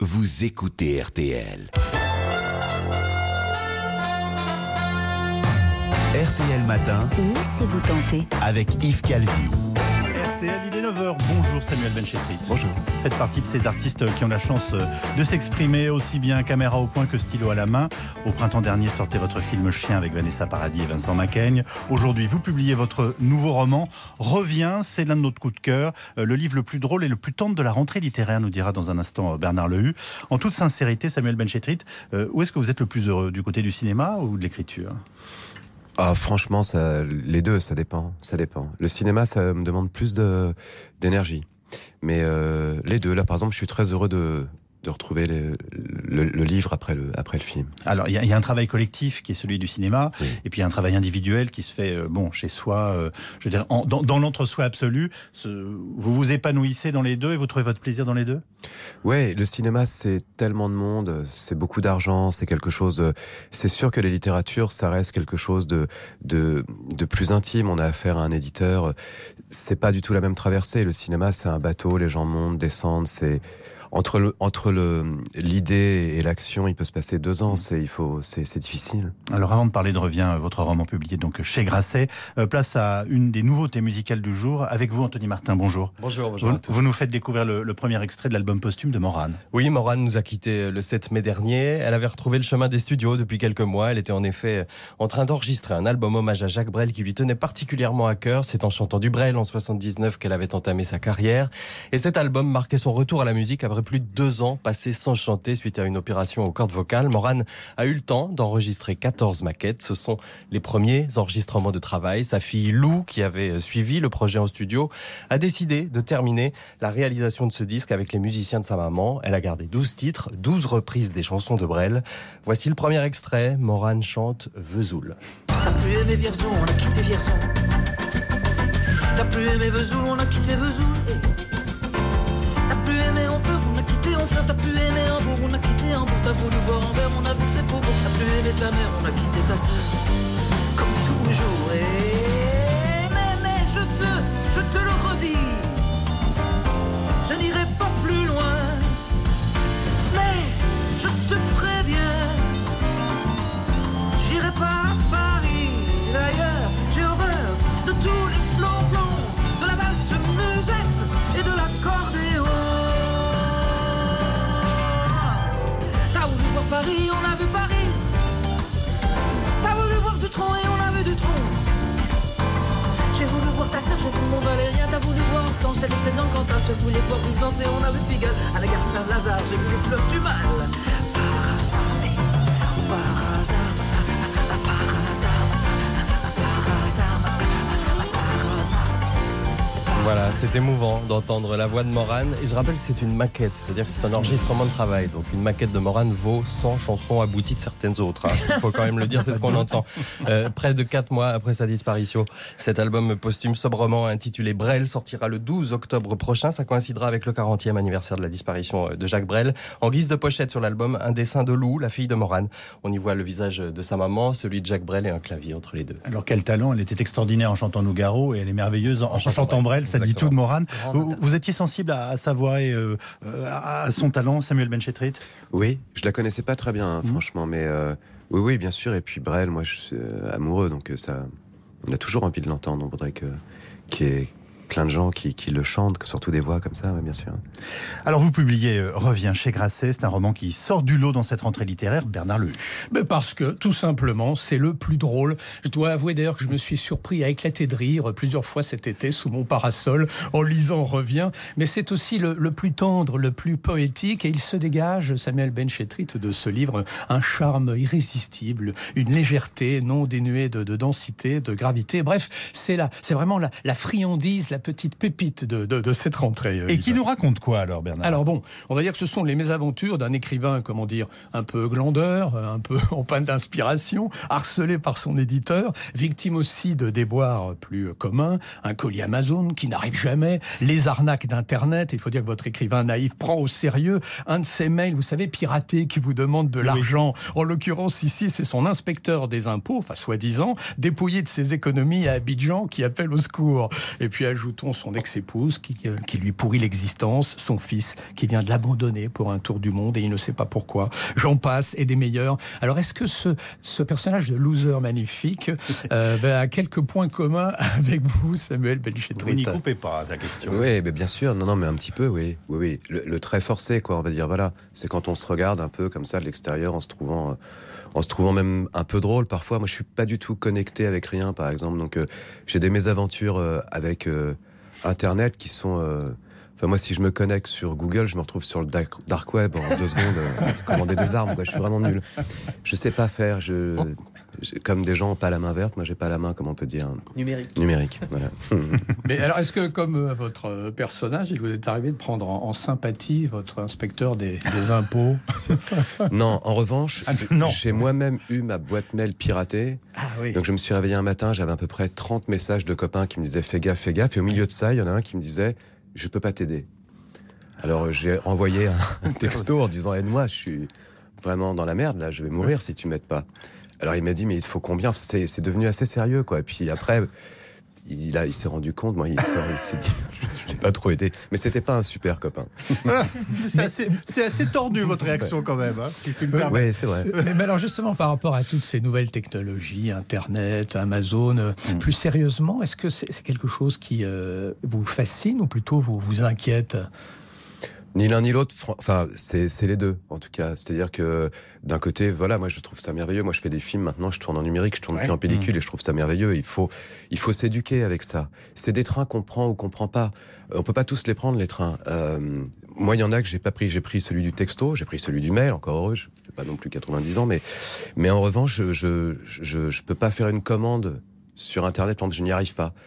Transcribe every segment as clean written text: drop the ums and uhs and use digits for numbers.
vous écoutez RTL. RTL Matin, laissez-vous tenter avec Yves Calvi. RTL, il est 9h. Bonjour Samuel Benchetrit. Bonjour. Vous faites partie de ces artistes qui ont la chance de s'exprimer aussi bien caméra au point que stylo à la main. Au printemps dernier, sortez votre film Chien avec Vanessa Paradis et Vincent Macaigne. Aujourd'hui, vous publiez votre nouveau roman Reviens, c'est l'un de nos coups de cœur. Le livre le plus drôle et le plus tendre de la rentrée littéraire, nous dira dans un instant Bernard Lehu. En toute sincérité, Samuel Benchetrit, où est-ce que vous êtes le plus heureux, du côté du cinéma ou de l'écriture ? Ah, franchement, les deux, ça dépend. Le cinéma, ça me demande plus d'énergie. Mais les deux, là, par exemple, je suis très heureux de retrouver le livre après le film. Alors, il y a un travail collectif qui est celui du cinéma, oui. Et puis il y a un travail individuel qui se fait chez soi, je veux dire, dans l'entre-soi absolu. Vous vous épanouissez dans les deux et vous trouvez votre plaisir dans les deux ? Ouais, le cinéma, c'est tellement de monde, c'est beaucoup d'argent, c'est quelque chose... C'est sûr que la littérature, ça reste quelque chose de plus intime. On a affaire à un éditeur. C'est pas du tout la même traversée. Le cinéma, c'est un bateau, les gens montent, descendent, c'est... Entre l'idée et l'action, il peut se passer 2 ans. C'est difficile. Alors, avant de parler de Reviens, votre roman publié donc chez Grasset, place à une des nouveautés musicales du jour. Avec vous, Anthony Martin, bonjour. Bonjour à tous. Vous nous faites découvrir le premier extrait de l'album posthume de Morane. Oui, Morane nous a quittés le 7 mai dernier. Elle avait retrouvé le chemin des studios depuis quelques mois. Elle était en effet en train d'enregistrer un album hommage à Jacques Brel qui lui tenait particulièrement à cœur. C'est en chantant du Brel en 79 qu'elle avait entamé sa carrière. Et cet album marquait son retour à la musique après plus de 2 ans passés sans chanter suite à une opération aux cordes vocales. Morane a eu le temps d'enregistrer 14 maquettes. Ce sont les premiers enregistrements de travail. Sa fille Lou, qui avait suivi le projet en studio, a décidé de terminer la réalisation de ce disque avec les musiciens de sa maman. Elle a gardé 12 titres, 12 reprises des chansons de Brel. Voici le premier extrait. Morane chante Vesoul. T'as plus aimé Vierzon, on a quitté Vierzon. T'as plus aimé Vesoul, on a quitté Vesoul. T'as plus aimé Honfleur, on a quitté Honfleur. T'as plus aimé Hambourg, on a quitté Hambourg. T'as voulu voir Anvers, on a vu que c'est pour beau. T'as plus aimé ta mère, on a quitté ta sœur. Comme toujours, mais je te le redis, je n'irai pas plus loin. Mais je te préviens, j'irai pas à Paris. D'ailleurs, j'ai horreur de tous les flonflons, de la valse musette et de l'accordéon. T'as voulu voir Paris, on a vu Paris. T'as voulu voir Dutronc et on a vu Dutronc. J'ai voulu voir ta sœur, j'ai vu mon Valérien. T'as voulu voir Hortense, elle était dans le Cantal. Je voulais voir Byzance et on a vu Pigalle. À la gare Saint-Lazare, j'ai vu les fleurs du mal. Par hasard, par hasard, par hasard, par hasard. Voilà, c'est émouvant d'entendre la voix de Morane. Et je rappelle que c'est une maquette, c'est-à-dire que c'est un enregistrement de travail. Donc une maquette de Morane vaut 100 chansons abouties de certaines autres. Il faut quand même le dire, c'est ce qu'on entend. Près de 4 mois après sa disparition, cet album posthume sobrement intitulé Brel sortira le 12 octobre prochain. Ça coïncidera avec le 40e anniversaire de la disparition de Jacques Brel. En guise de pochette sur l'album, un dessin de Lou, la fille de Morane. On y voit le visage de sa maman, celui de Jacques Brel et un clavier entre les deux. Alors quel talent, elle était extraordinaire en chantant Nougaro et elle est merveilleuse en chantant Brel. Ça dit tout de Morane. Vous étiez sensible à sa voix et à son talent, Samuel Benchetrit ? Oui, je la connaissais pas très bien, franchement, mais oui, bien sûr. Et puis Brel, moi, je suis amoureux, donc on a toujours envie de l'entendre. On voudrait qu'il y ait plein de gens qui le chantent, surtout des voix comme ça, ouais, bien sûr. Alors vous publiez Reviens chez Grasset, c'est un roman qui sort du lot dans cette rentrée littéraire, Bernard Lehu. Parce que, tout simplement, c'est le plus drôle. Je dois avouer d'ailleurs que je me suis surpris à éclater de rire plusieurs fois cet été sous mon parasol en lisant Reviens, mais c'est aussi le plus tendre, le plus poétique, et il se dégage, Samuel Benchetrit, de ce livre, un charme irrésistible, une légèreté non dénuée de densité, de gravité. Bref, c'est vraiment la friandise, la petite pépite de cette rentrée. Et qui nous raconte quoi alors, Bernard ? Alors bon, on va dire que ce sont les mésaventures d'un écrivain, comment dire, un peu glandeur, un peu en panne d'inspiration, harcelé par son éditeur, victime aussi de déboires plus communs, un colis Amazon qui n'arrive jamais, les arnaques d'Internet. Il faut dire que votre écrivain naïf prend au sérieux un de ces mails, vous savez, piratés, qui vous demande de l'argent. En l'occurrence, ici, c'est son inspecteur des impôts, enfin soi-disant, dépouillé de ses économies à Abidjan, qui appelle au secours. Et puis ajoute ajoutons son ex-épouse qui lui pourrit l'existence, son fils qui vient de l'abandonner pour un tour du monde et il ne sait pas pourquoi. J'en passe et des meilleurs. Alors est-ce que ce personnage de loser magnifique a quelques points communs avec vous, Samuel Benchetrit? Vous n'y coupez pas la question. Oui, mais bien sûr, non, mais un petit peu, oui. Le trait forcé, quoi, on va dire, voilà. C'est quand on se regarde un peu comme ça de l'extérieur en se trouvant même un peu drôle parfois. Moi, je suis pas du tout connecté avec rien, par exemple. Donc, j'ai des mésaventures avec Internet qui sont... Enfin, moi, si je me connecte sur Google, je me retrouve sur le dark web en 2 secondes, commander des armes. Quoi. Je suis vraiment nul. Je sais pas faire. Comme des gens n'ont pas la main verte, moi, j'ai pas la main, comment on peut dire, numérique. Voilà. Mais alors, est-ce que, comme votre personnage, il vous est arrivé de prendre en sympathie votre inspecteur des impôts? Non, en revanche, j'ai moi-même eu ma boîte mail piratée. Ah, oui. Donc, je me suis réveillé un matin, j'avais à peu près 30 messages de copains qui me disaient fais gaffe. Et au milieu de ça, il y en a un qui me disait je peux pas t'aider. Alors j'ai envoyé un texto en disant aide-moi, je suis vraiment dans la merde là, je vais mourir si tu m'aides pas. Alors il m'a dit mais il te faut combien? C'est devenu assez sérieux quoi. Et puis après il s'est rendu compte, moi il s'est dit je l'ai pas trop aidé, mais c'était pas un super copain. C'est assez tordu votre réaction quand même. Hein, si je puis me permettre. Oui, c'est vrai. Mais alors justement par rapport à toutes ces nouvelles technologies, Internet, Amazon, plus sérieusement, est-ce que c'est quelque chose qui vous fascine ou plutôt vous inquiète? Ni l'un ni l'autre, enfin c'est les deux en tout cas. C'est-à-dire que d'un côté, voilà, moi je trouve ça merveilleux. Moi je fais des films maintenant, je tourne en numérique, je tourne plus en pellicule et je trouve ça merveilleux. Il faut s'éduquer avec ça. C'est des trains qu'on prend ou qu'on prend pas. On peut pas tous les prendre les trains. Moi il y en a que j'ai pas pris. J'ai pris celui du texto, j'ai pris celui du mail. Encore heureux, je n'ai pas non plus 90 ans, mais en revanche je peux pas faire une commande sur Internet, je n'y arrive pas.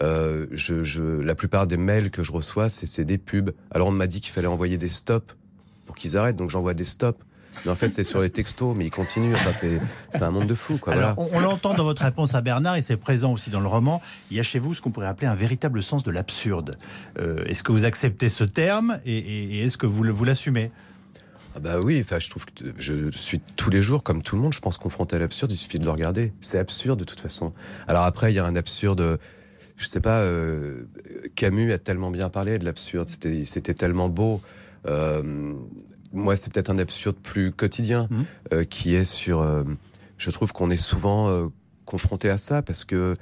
La plupart des mails que je reçois, c'est des pubs. Alors on m'a dit qu'il fallait envoyer des stops pour qu'ils arrêtent, donc j'envoie des stops. Mais en fait, c'est sur les textos, mais ils continuent. Enfin, c'est un monde de fou, quoi. Alors, voilà. on l'entend dans votre réponse à Bernard, et c'est présent aussi dans le roman. Il y a chez vous ce qu'on pourrait appeler un véritable sens de l'absurde. Est-ce que vous acceptez ce terme et est-ce que vous l'assumez ? Ah bah oui, enfin, je trouve que je suis tous les jours, comme tout le monde, je pense, confronté à l'absurde. Il suffit de le regarder. C'est absurde de toute façon. Alors après, il y a un absurde. Je sais pas. Camus a tellement bien parlé de l'absurde. C'était tellement beau. Moi, c'est peut-être un absurde plus quotidien qui est sur. Je trouve qu'on est souvent confronté à ça parce que.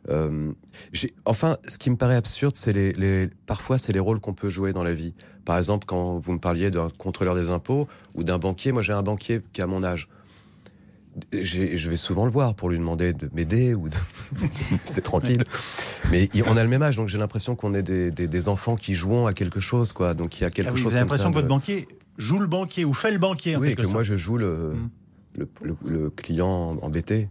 Enfin, ce qui me paraît absurde, c'est parfois c'est les rôles qu'on peut jouer dans la vie. Par exemple, quand vous me parliez d'un contrôleur des impôts ou d'un banquier, moi j'ai un banquier qui a mon âge. Je vais souvent le voir pour lui demander de m'aider ou c'est tranquille. Mais on a le même âge, donc j'ai l'impression qu'on est des enfants qui jouent à quelque chose, quoi. Donc il y a quelque chose. Vous avez l'impression que votre banquier joue le banquier ou fait le banquier en quelque sorte. Moi je joue le client embêté.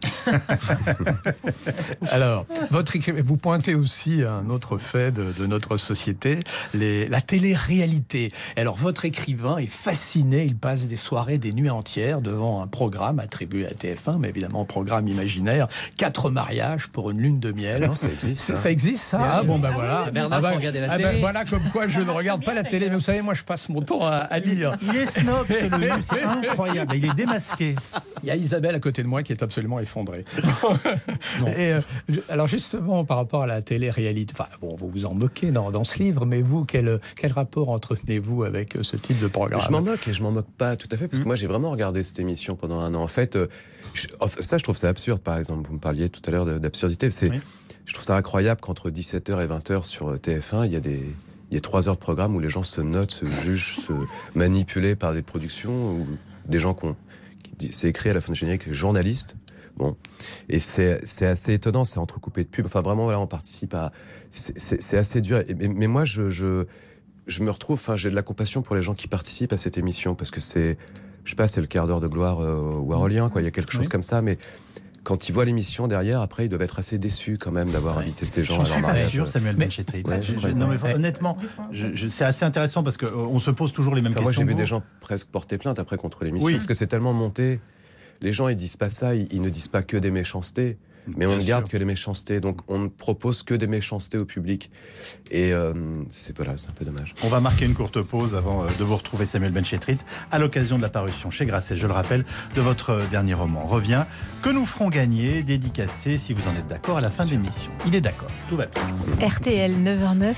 Alors, vous pointez aussi un autre fait de notre société, la télé-réalité. Alors, votre écrivain est fasciné, il passe des soirées, des nuits entières devant un programme attribué à TF1, mais évidemment un programme imaginaire, 4 mariages pour une lune de miel. Non, ça existe. Ça existe, ça? Ah bon, ben voilà. Bernard, faut regarder la télé. Voilà comme quoi je ne regarde pas la télé, mais vous savez, moi je passe mon temps à lire. Il est snob, c'est incroyable, il est démasqué. Il y a Isabelle à côté de moi qui est absolument effondrée. Et, alors justement, par rapport à la télé-réalité, enfin, bon, vous vous en moquez dans ce livre, mais vous, quel rapport entretenez-vous avec ce type de programme? Je m'en moque et je m'en moque pas tout à fait, parce que moi j'ai vraiment regardé cette émission pendant un an. En fait, ça je trouve ça absurde, par exemple. Vous me parliez tout à l'heure d'absurdité. Je trouve ça incroyable qu'entre 17h et 20h sur TF1, il y a 3 heures de programme où les gens se notent, se jugent, se manipulés par des productions, ou des gens c'est écrit à la fin du générique journaliste. Bon, et c'est assez étonnant, c'est entrecoupé de pubs. Enfin, vraiment, voilà, on participe à. C'est assez dur. Mais moi, je me retrouve. Enfin, j'ai de la compassion pour les gens qui participent à cette émission parce que je sais pas, c'est le quart d'heure de gloire warolien, quoi. Il y a quelque chose comme ça, mais. Quand ils voient l'émission derrière, après, ils doivent être assez déçus quand même d'avoir invité ces gens à leur mariage. Bien sûr, Samuel Benchetrit. Non, mais honnêtement, c'est assez intéressant parce qu'on se pose toujours les mêmes questions. Moi, j'ai vu des gens presque porter plainte après contre l'émission parce que c'est tellement monté. Les gens, ils disent pas ça, ils ne disent pas que des méchancetés. Mais on ne Bien garde sûr. que les méchancetés, donc on ne propose que des méchancetés au public. Et c'est un peu dommage. On va marquer une courte pause avant de vous retrouver, Samuel Benchetrit, à l'occasion de la parution chez Grasset, je le rappelle, de votre dernier roman Revient, que nous ferons gagner, dédicacé, si vous en êtes d'accord, à la fin de l'émission. Il est d'accord, tout va bien. RTL 9h09.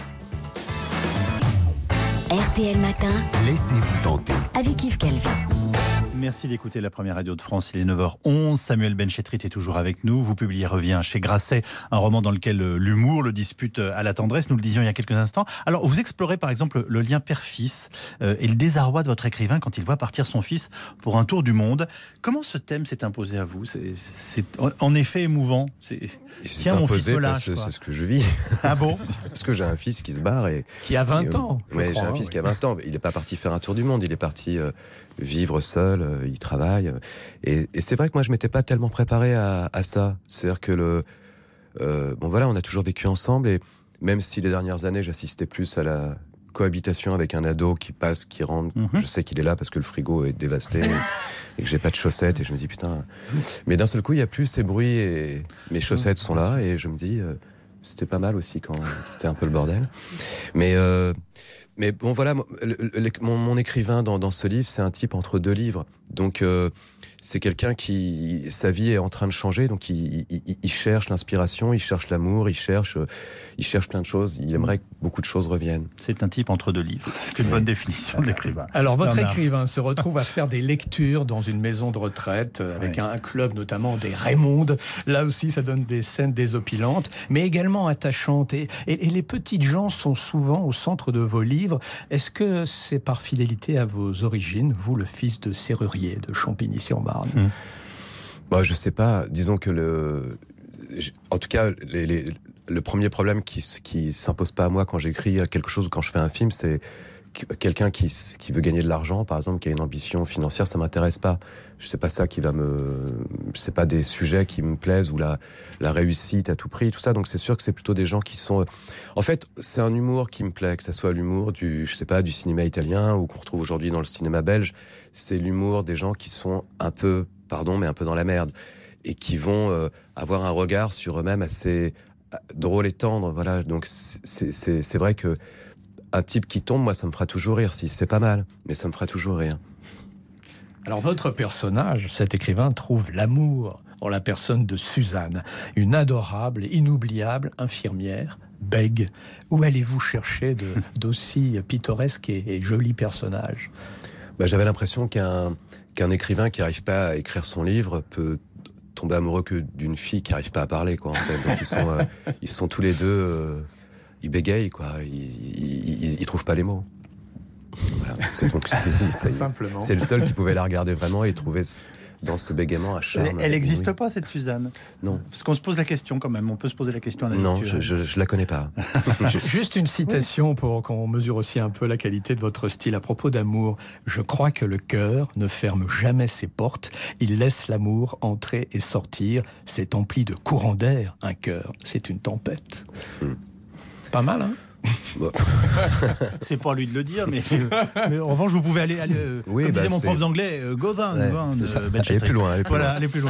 RTL Matin, Laissez-vous tenter. avec Yves Calvi. Merci d'écouter la première radio de France, il est 9h11. Samuel Benchetrit est toujours avec nous. Vous publiez Revient chez Grasset, un roman dans lequel l'humour le dispute à la tendresse, nous le disions il y a quelques instants. Alors, vous explorez par exemple le lien père-fils et le désarroi de votre écrivain quand il voit partir son fils pour un tour du monde. Comment ce thème s'est imposé à vous ? C'est en effet émouvant. Tiens, mon fils me lâche. C'est ce que je vis. Ah bon ? Parce que j'ai un fils qui se barre et... Qui a 20 ans. je Ouais, j'ai crois, un fils oui. qui a 20 ans. Il n'est pas parti faire un tour du monde, il est parti vivre seul, il travaille. Et c'est vrai que moi, je m'étais pas tellement préparé à ça. C'est-à-dire que on a toujours vécu ensemble et même si les dernières années, j'assistais plus à la cohabitation avec un ado qui passe, qui rentre. Je sais qu'il est là parce que le frigo est dévasté et que j'ai pas de chaussettes et je me dis putain. Mais d'un seul coup, il y a plus ces bruits et mes chaussettes sont là et je me dis c'était pas mal aussi quand c'était un peu le bordel. Mais bon, voilà, mon écrivain dans ce livre, c'est un type entre deux livres. Donc, c'est quelqu'un qui, sa vie est en train de changer, donc il cherche l'inspiration, il cherche l'amour, il cherche plein de choses. Il aimerait que beaucoup de choses reviennent. C'est un type entre deux livres. C'est une bonne définition de l'écrivain. Alors, votre Bernard. écrivain se retrouve à faire des lectures dans une maison de retraite avec un club, notamment des Raymonde. Là aussi, ça donne des scènes désopilantes, mais également attachantes. Et les petites gens sont souvent au centre de vos livres. Est-ce que c'est par fidélité à vos origines, vous, le fils de serrurier de Champigny-sur-Marne ? Je sais pas. Disons que en tout cas, le premier problème qui s'impose pas à moi quand j'écris quelque chose ou quand je fais un film, c'est quelqu'un qui veut gagner de l'argent, par exemple, qui a une ambition financière, ça m'intéresse pas. C'est pas ça qui va c'est pas des sujets qui me plaisent ou la réussite à tout prix, tout ça. Donc c'est sûr que c'est plutôt des gens qui sont. En fait, c'est un humour qui me plaît, que ça soit l'humour du cinéma italien ou qu'on retrouve aujourd'hui dans le cinéma belge. C'est l'humour des gens qui sont un peu dans la merde et qui vont avoir un regard sur eux-mêmes assez drôle et tendre. Voilà. Donc c'est vrai que un type qui tombe, moi, ça me fera toujours rire. Si c'est pas mal, mais ça me fera toujours rire. Alors votre personnage, cet écrivain, trouve l'amour en la personne de Suzanne, une adorable et inoubliable infirmière, bègue. Où allez-vous chercher d'aussi pittoresque et joli personnage ? J'avais l'impression qu'un écrivain qui n'arrive pas à écrire son livre peut tomber amoureux que d'une fille qui n'arrive pas à parler, quoi. En fait. Donc ils sont tous les deux, ils bégayent, quoi. Ils trouvent pas les mots. Voilà. Simplement. C'est le seul qui pouvait la regarder vraiment et trouver dans ce bégaiement un charme. Elle n'existe pas, cette Suzanne ? Non. Parce qu'on se pose la question quand même. On peut se poser la question à la Non, lecture. je la connais pas. Juste une citation pour qu'on mesure aussi un peu la qualité de votre style à propos d'amour. Je crois que le cœur ne ferme jamais ses portes. Il laisse l'amour entrer et sortir. C'est empli de courants d'air, un cœur. C'est une tempête. Pas mal, hein ? Bon. C'est pas à lui de le dire, mais en revanche, vous pouvez aller Oui, comme disait mon c'est- prof d'anglais, go down, Ouais, go on, c'est ça. Benchetrit. Allez plus loin, allez plus Voilà, loin. allez plus loin.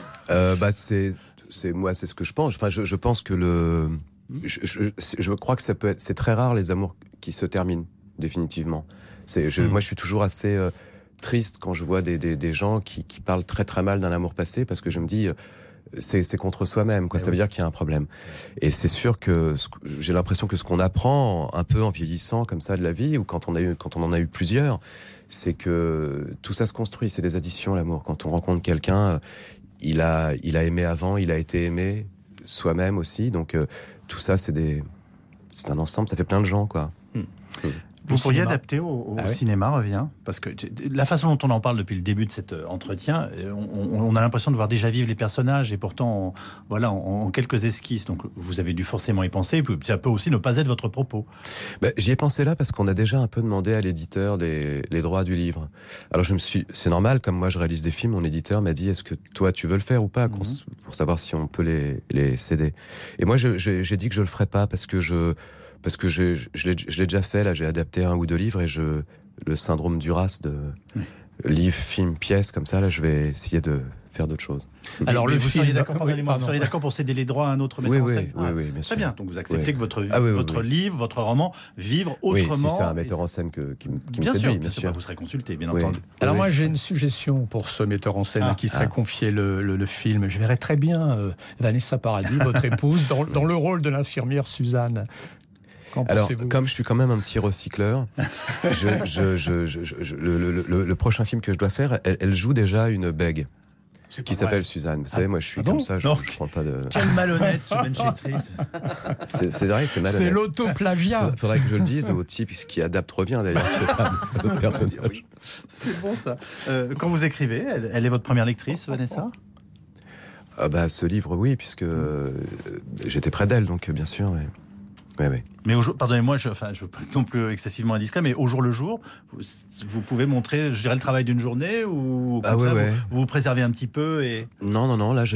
C'est ce que je pense. Enfin, je pense que je crois que c'est très rare les amours qui se terminent définitivement. Moi, je suis toujours assez triste quand je vois des gens qui parlent très très mal d'un amour passé parce que je me dis c'est contre soi-même, quoi. Ça veut dire qu'il y a un problème. Et c'est sûr que j'ai l'impression que ce qu'on apprend un peu en vieillissant comme ça de la vie ou quand on en a eu plusieurs, c'est que tout ça se construit. C'est des additions, l'amour. Quand on rencontre quelqu'un, il a aimé avant, il a été aimé soi-même aussi. Donc tout ça, c'est un ensemble. Ça fait plein de gens, quoi. Vous pourriez cinéma. adapter au Ah oui. cinéma, Revient, parce que la façon dont on en parle depuis le début de cet entretien, on a l'impression de voir déjà vivre les personnages, et pourtant, en quelques esquisses. Donc, vous avez dû forcément y penser, puis ça peut aussi ne pas être votre propos. J'y ai pensé là parce qu'on a déjà un peu demandé à l'éditeur les droits du livre. Alors c'est normal, comme moi je réalise des films, mon éditeur m'a dit est-ce que toi tu veux le faire ou pas, pour savoir si on peut les céder. Et moi j'ai dit que je le ferais pas parce que je l'ai déjà fait, là j'ai adapté un ou deux livres et le syndrome d'Uras livre, film, pièce, comme ça, là, je vais essayer de faire d'autres choses. Alors Mais le vous film, seriez d'accord, oui, pardonnez-moi, vous pardon. seriez d'accord pour céder les droits à un autre metteur en scène? Oui, bien Très sûr. bien, donc vous acceptez Oui. que votre Oui. livre, votre roman, vivre Oui, autrement. si c'est un metteur en scène qui me Bien séduit, sûr, bien sûr. vous serez consulté, bien Oui. entendu. Alors Oui. moi j'ai une suggestion pour ce metteur en scène à qui serait confié le film. Je verrais très bien Vanessa Paradis, votre épouse, dans le rôle de l'infirmière Suzanne. Qu'en Alors, pensez-vous ? comme je suis quand même un petit recycleur, le prochain film que je dois faire, elle joue déjà une bègue qui s'appelle Suzanne. Vous savez, moi je suis comme ça, je prends pas de... Quel malhonnête ce Ben Chetrit. C'est vrai, c'est malhonnête. C'est l'auto-plagiat. Faudrait que je le dise au type qui adapte revient d'ailleurs, je sais pas, d'autres personnages. C'est bon ça. Quand vous écrivez, elle est votre première lectrice, Vanessa? Ce livre, oui, puisque j'étais près d'elle, donc bien sûr. Ouais. Mais pardonnez-moi, je ne veux pas non plus excessivement indiscret, mais au jour le jour, vous pouvez montrer, je dirais, le travail d'une journée ou au contraire, vous préservez un petit peu et... Non, là,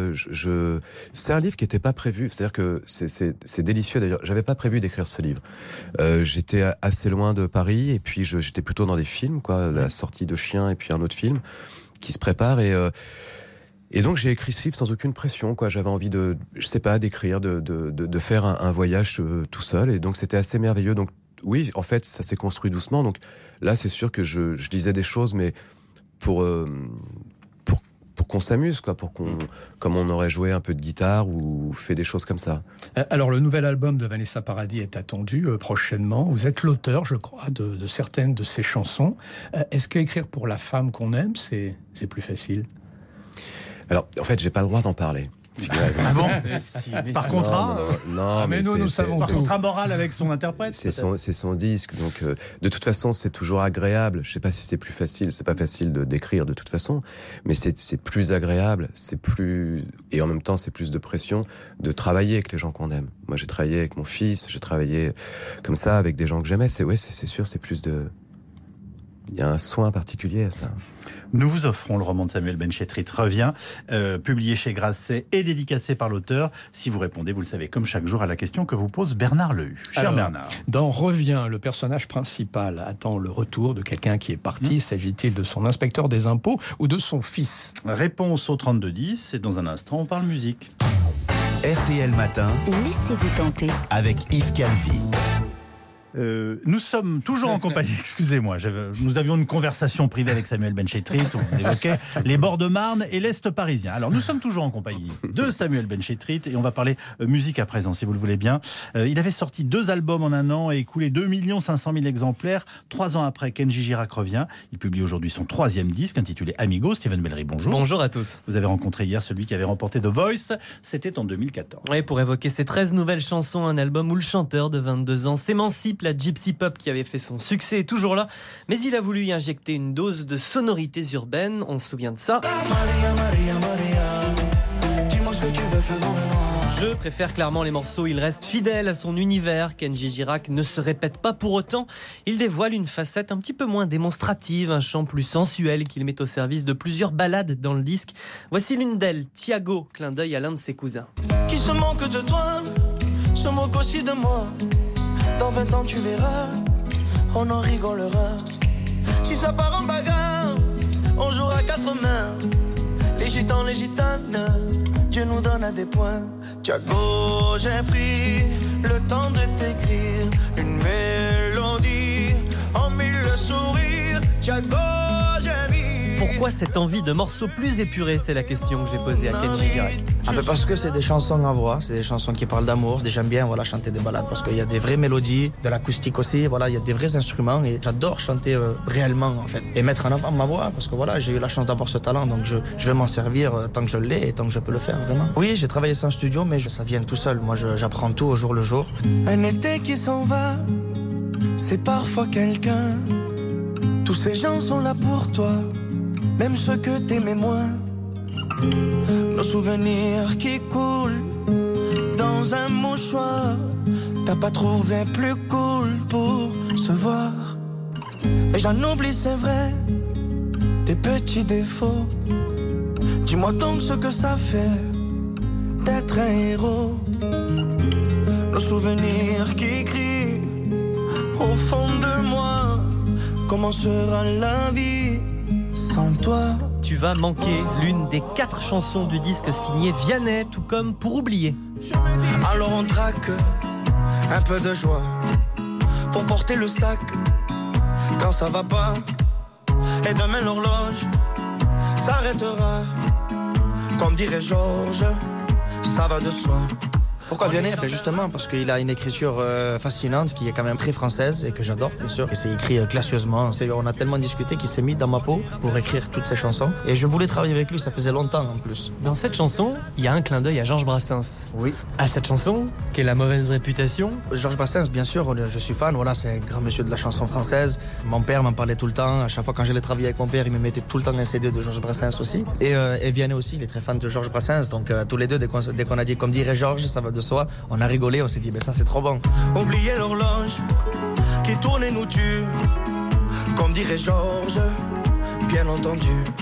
c'est un livre qui n'était pas prévu, c'est-à-dire que c'est délicieux d'ailleurs, j'avais pas prévu d'écrire ce livre. J'étais assez loin de Paris et puis j'étais plutôt dans des films, quoi, la sortie de Chien et puis un autre film qui se prépare et donc j'ai écrit ce livre sans aucune pression, quoi. J'avais envie d'écrire, de faire un voyage tout seul, et donc c'était assez merveilleux. Donc oui, en fait, ça s'est construit doucement. Donc là, c'est sûr que je lisais des choses, mais pour qu'on s'amuse, quoi, comme on aurait joué un peu de guitare ou fait des choses comme ça. Alors le nouvel album de Vanessa Paradis est attendu prochainement. Vous êtes l'auteur, je crois, de certaines de ses chansons. Est-ce qu'écrire pour la femme qu'on aime, c'est plus facile ? Alors, en fait, j'ai pas le droit d'en parler. Ah bon? Par contrat? Non, mais nous savons tout. Par contrat moral avec son interprète? C'est son disque, donc de toute façon, c'est toujours agréable. Je sais pas si c'est plus facile, c'est pas facile d'écrire de toute façon, mais c'est plus agréable, et en même temps, c'est plus de pression de travailler avec les gens qu'on aime. Moi, j'ai travaillé avec mon fils, j'ai travaillé comme ça avec des gens que j'aimais. C'est sûr, c'est plus de... Il y a un soin particulier à ça. Nous vous offrons le roman de Samuel Ben Chetrit Revient, publié chez Grasset et dédicacé par l'auteur. Si vous répondez, vous le savez, comme chaque jour, à la question que vous pose Bernard Lehu. Cher Bernard. Dans Revient, le personnage principal attend le retour de quelqu'un qui est parti. S'agit-il de son inspecteur des impôts ou de son fils? Réponse au 3210, et dans un instant, on parle musique. RTL Matin. Laissez-vous tenter. Avec Yves Calvi. Nous sommes toujours en compagnie, excusez-moi, nous avions une conversation privée avec Samuel Ben Chetrit où on évoquait les bords de Marne et l'Est parisien. Alors nous sommes toujours en compagnie de Samuel Ben Chetrit et on va parler musique à présent, si vous le voulez bien. Il avait sorti 2 albums en un an et écoulé 2 500 000 exemplaires. 3 ans après, Kenji Girac revient. Il publie aujourd'hui son 3e disque intitulé Amigo. Steven Bellery, bonjour. Bonjour à tous. Vous avez rencontré hier celui qui avait remporté The Voice, c'était en 2014. Oui, pour évoquer ces 13 nouvelles chansons, un album où le chanteur de 22 ans s'émancipe. La gypsy pop qui avait fait son succès est toujours là, mais il a voulu y injecter une dose de sonorités urbaines. On se souvient de ça. Dis-moi ce que tu veux faire dans le noir. Je préfère clairement les morceaux, il reste fidèle à son univers. Kenji Girac ne se répète pas pour autant. Il dévoile une facette un petit peu moins démonstrative, un chant plus sensuel qu'il met au service de plusieurs ballades dans le disque. Voici l'une d'elles, Thiago, clin d'œil à l'un de ses cousins. Qui se moque de toi, se moque aussi de moi. Dans 20 ans tu verras, on en rigolera. Si ça part en bagarre, on jouera 4 mains. Les gitans, les gitanes, Dieu nous donne à des points. Thiago, j'ai pris le temps de t'écrire une mélodie en 1000 sourires. Thiago, j'ai mis... Pourquoi cette envie de morceaux plus épurés? C'est la question que j'ai posée à Kenji Girac. Parce que c'est des chansons à voix, c'est des chansons qui parlent d'amour. J'aime bien chanter des ballades parce qu'il y a des vraies mélodies, de l'acoustique aussi, il y a des vrais instruments et j'adore chanter réellement en fait. Et mettre en avant ma voix parce que j'ai eu la chance d'avoir ce talent donc je vais m'en servir tant que je l'ai et tant que je peux le faire vraiment. Oui, j'ai travaillé sans studio mais ça vient tout seul. Moi j'apprends tout au jour le jour. Un été qui s'en va, c'est parfois quelqu'un. Tous ces gens sont là pour toi, même ceux que t'aimais moins. Nos souvenirs qui coulent dans un mouchoir. T'as pas trouvé plus cool pour se voir. Et j'en oublie, c'est vrai, tes petits défauts. Dis-moi donc ce que ça fait d'être un héros. Nos souvenirs qui crient au fond de moi. Comment sera la vie sans toi. Tu vas manquer, l'une des 4 chansons du disque signé Vianney, tout comme Pour oublier. Alors on traque un peu de joie pour porter le sac quand ça va pas. Et demain l'horloge s'arrêtera. Comme dirait Georges, ça va de soi. Pourquoi Vianney? Justement parce qu'il a une écriture fascinante qui est quand même très française et que j'adore bien sûr. Et c'est écrit classieusement. On a tellement discuté qu'il s'est mis dans ma peau pour écrire toutes ces chansons. Et je voulais travailler avec lui, ça faisait longtemps en plus. Dans cette chanson, il y a un clin d'œil à Georges Brassens. Oui. À cette chanson, qui est La mauvaise réputation. Georges Brassens, bien sûr, je suis fan. Voilà, c'est un grand monsieur de la chanson française. Mon père m'en parlait tout le temps. À chaque fois quand j'allais travailler avec mon père, il me mettait tout le temps un CD de Georges Brassens aussi. Et Vianney aussi, il est très fan de Georges Brassens. Donc tous les deux, dès qu'on a dit comme dirait Georges, ça va de soi, on a rigolé, on s'est dit, ça c'est trop bon. Oubliez l'horloge qui tourne et nous tue. Comme dirait Georges, bien entendu.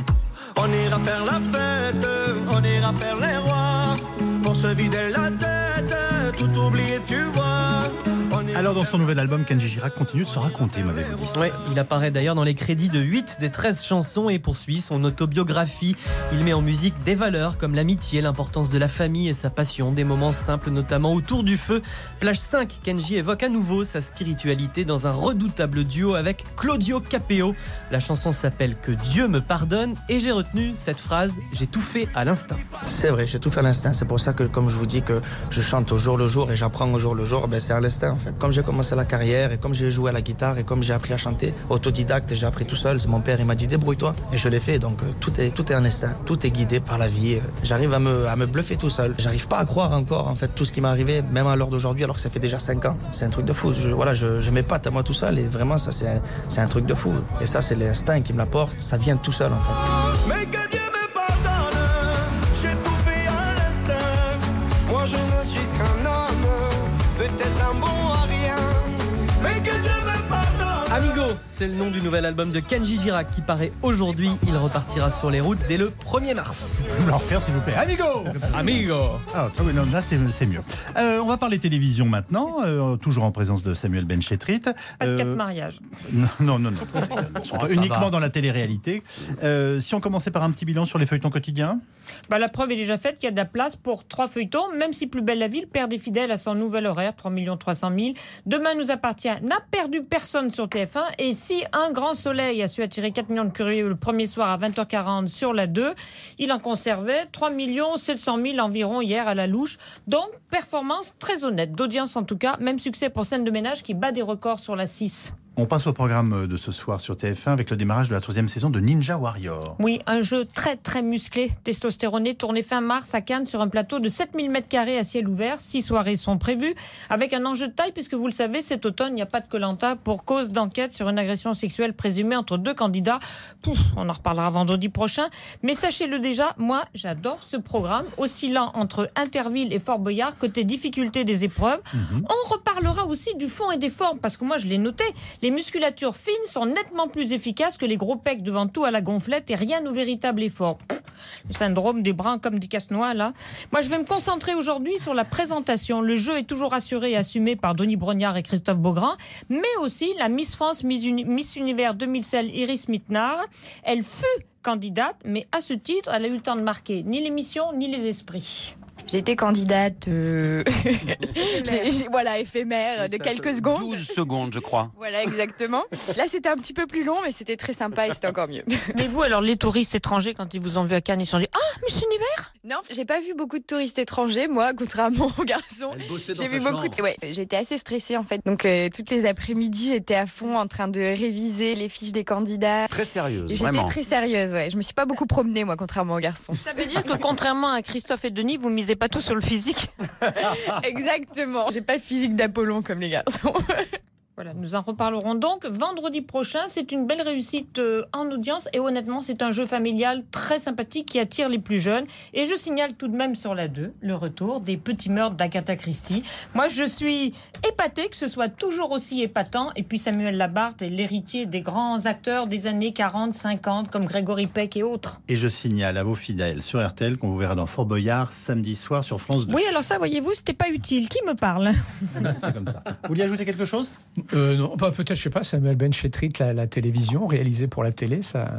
On ira faire la fête, on ira faire les rois. Pour se vider la tête, tout oublier, tu vois. Alors dans son nouvel album, Kenji Girac continue de se raconter, m'avez-vous dit. Ouais, il apparaît d'ailleurs dans les crédits de 8 des 13 chansons et poursuit son autobiographie. Il met en musique des valeurs comme l'amitié, l'importance de la famille et sa passion, des moments simples notamment autour du feu. Plage 5, Kenji évoque à nouveau sa spiritualité dans un redoutable duo avec Claudio Capeo. La chanson s'appelle Que Dieu me pardonne et j'ai retenu cette phrase, j'ai tout fait à l'instinct. C'est vrai, j'ai tout fait à l'instinct. C'est pour ça que, comme je vous dis, que je chante au jour le jour et j'apprends au jour le jour, c'est à l'instinct en fait. Comme j'ai commencé la carrière et comme j'ai joué à la guitare et comme j'ai appris à chanter, autodidacte, j'ai appris tout seul. C'est mon père, il m'a dit débrouille-toi et je l'ai fait. Donc tout est un instinct, tout est guidé par la vie. J'arrive à me bluffer tout seul. J'arrive pas à croire encore en fait tout ce qui m'est arrivé, même à l'heure d'aujourd'hui, alors que ça fait déjà 5 ans. C'est un truc de fou. Je m'épate à moi tout seul et vraiment ça c'est un truc de fou. Et ça c'est l'instinct qui me l'apporte. Ça vient tout seul en fait. Mais que Dieu me pardonne, j'ai tout fait à l'instinct. Moi je ne suis qu'un homme, peut-être un bon à rien. Mais que Dieu me pardonne. Amigo, c'est le nom du nouvel album de Kenji Girac qui paraît aujourd'hui. Il repartira sur les routes dès le 1er mars. Vous pouvez le refaire s'il vous plaît. Amigo. Amigo. Ah oui, non, là c'est mieux. On va parler télévision maintenant, toujours en présence de Samuel Benchetrit. Pas de 4 mariages. Non. Uniquement dans la télé-réalité. Si on commençait par un petit bilan sur les feuilletons quotidiens. La preuve est déjà faite qu'il y a de la place pour 3 feuilletons, même si Plus belle la ville perd des fidèles à son nouvel horaire, 3 300 000. Demain nous appartient n'a perdu personne sur TF1. Et si Un grand soleil a su attirer 4 millions de curieux le premier soir à 20h40 sur la 2, il en conservait 3 700 000 environ hier à la louche. Donc, performance très honnête, d'audience en tout cas. Même succès pour Scène de ménage qui bat des records sur la 6. On passe au programme de ce soir sur TF1 avec le démarrage de la 3e saison de Ninja Warrior. Oui, un jeu très très musclé, testostéroné, tourné fin mars à Cannes sur un plateau de 7000 m² à ciel ouvert. 6 soirées sont prévues, avec un enjeu de taille puisque vous le savez, cet automne, il n'y a pas de Koh-Lanta pour cause d'enquête sur une agression sexuelle présumée entre 2 candidats. On en reparlera vendredi prochain. Mais sachez-le déjà, moi j'adore ce programme, oscillant entre Interville et Fort Boyard, côté difficulté des épreuves. On reparlera aussi du fond et des formes, parce que moi je l'ai noté. Les musculatures fines sont nettement plus efficaces que les gros pecs devant tout à la gonflette et rien au véritable effort. Le syndrome des bruns comme des casse-noix, là. Moi, je vais me concentrer aujourd'hui sur la présentation. Le jeu est toujours assuré et assumé par Denis Brognard et Christophe Beaugrand, mais aussi la Miss France, Miss Univers 2016, Iris Mittenard. Elle fut candidate, mais à ce titre, elle a eu le temps de marquer ni l'émission, ni les esprits. J'ai été candidate éphémère de quelques secondes. 12 secondes, je crois. Voilà, exactement. Là, c'était un petit peu plus long, mais c'était très sympa et c'était encore mieux. Mais vous, alors, les touristes étrangers, quand ils vous ont vu à Cannes, ils se sont dit « Ah, Miss Univers !» Non, j'ai pas vu beaucoup de touristes étrangers, moi, contrairement aux garçons. J'ai vu beaucoup de... Ouais, j'étais assez stressée, en fait. Donc, toutes les après-midi, j'étais à fond en train de réviser les fiches des candidats. Très sérieuse, vraiment. J'étais très sérieuse, ouais. Je me suis pas beaucoup promenée, moi, contrairement aux garçons. Ça veut dire que, contrairement à Christophe et Denis, vous misez pas tout sur le physique. Exactement. J'ai pas le physique d'Apollon comme les garçons. Voilà, nous en reparlerons donc vendredi prochain. C'est une belle réussite en audience et honnêtement, c'est un jeu familial très sympathique qui attire les plus jeunes. Et je signale tout de même sur la 2 le retour des petits meurtres d'Agatha Christie. Moi, je suis épatée que ce soit toujours aussi épatant. Et puis Samuel Labarthe est l'héritier des grands acteurs des années 40, 50 comme Grégory Peck et autres. Et je signale à vos fidèles sur RTL qu'on vous verra dans Fort Boyard samedi soir sur France 2. Oui, alors ça, voyez-vous, c'était pas utile. Qui me parle ? C'est comme ça. Vous vouliez ajouter quelque chose ? Non, peut-être, je sais pas, Samuel Benchetrit, la télévision, réalisée pour la télé, ça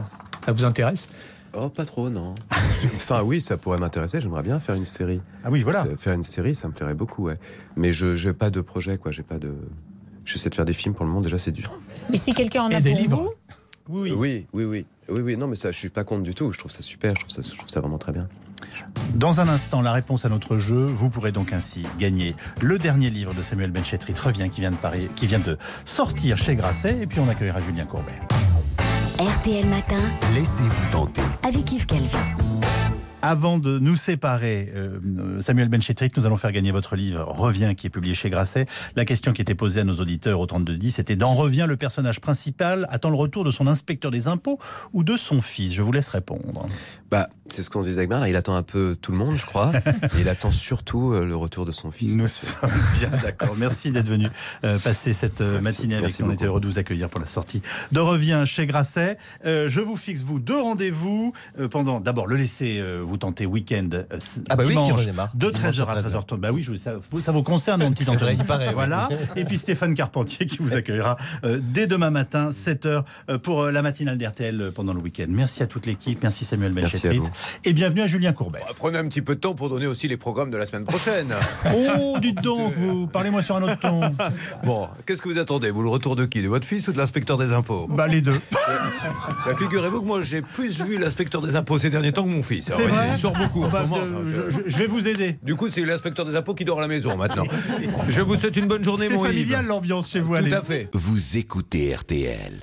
Ça vous intéresse ? Oh, pas trop, non. Enfin, oui, ça pourrait m'intéresser. J'aimerais bien faire une série. Ah oui, voilà. Faire une série, ça me plairait beaucoup, ouais. Mais je n'ai pas de projet, quoi. J'essaie de faire des films pour le moment, déjà, c'est dur. Mais si quelqu'un en a des pour livres. vous, Oui. Non, mais ça, je suis pas contre du tout. Je trouve ça super. Je trouve ça vraiment très bien. Dans un instant, la réponse à notre jeu. Vous pourrez donc ainsi gagner le dernier livre de Samuel Benchetrit, Reviens, qui vient de sortir chez Grasset. Et puis on accueillera Julien Courbet. RTL Matin, Laissez-vous tenter. avec Yves Calvi. Avant de nous séparer, Samuel Benchetrit, nous allons faire gagner votre livre Reviens, qui est publié chez Grasset. La question qui était posée à nos auditeurs au 3210, c'était: dans Reviens, le personnage principal attend le retour de son inspecteur des impôts ou de son fils? Je vous laisse répondre. C'est ce qu'on se disait avec Bernard. Il attend un peu tout le monde, je crois. Et il attend surtout le retour de son fils. Nous sommes bien d'accord. Merci d'être venu passer cette matinée avec nous. On était heureux de vous accueillir pour la sortie de Reviens chez Grasset. Je vous fixe, vous, 2 rendez-vous pendant, d'abord, le laisser vous tenter week-end dimanche de 13h à 13h30. Bah oui, ça vous concerne, mon petit Anthony. Voilà. Et puis Stéphane Carpentier qui vous accueillera dès demain matin, 7h, pour la matinale d'RTL pendant le week-end. Merci à toute l'équipe. Merci Samuel Benchetrit. Et bienvenue à Julien Courbet. Prenez un petit peu de temps pour donner aussi les programmes de la semaine prochaine. Oh, dites donc, vous parlez-moi sur un autre ton. Bon, qu'est-ce que vous attendez? Vous, le retour de qui? De votre fils ou de l'inspecteur des impôts? Les deux. Figurez-vous que moi, j'ai plus vu l'inspecteur des impôts ces derniers temps que mon fils. C'est vrai? Il sort beaucoup en ce moment. Je vais vous aider. Du coup, c'est l'inspecteur des impôts qui dort à la maison maintenant. Je vous souhaite une bonne journée, mon Yves. C'est familial l'ambiance chez vous. Tout à fait. Vous écoutez RTL.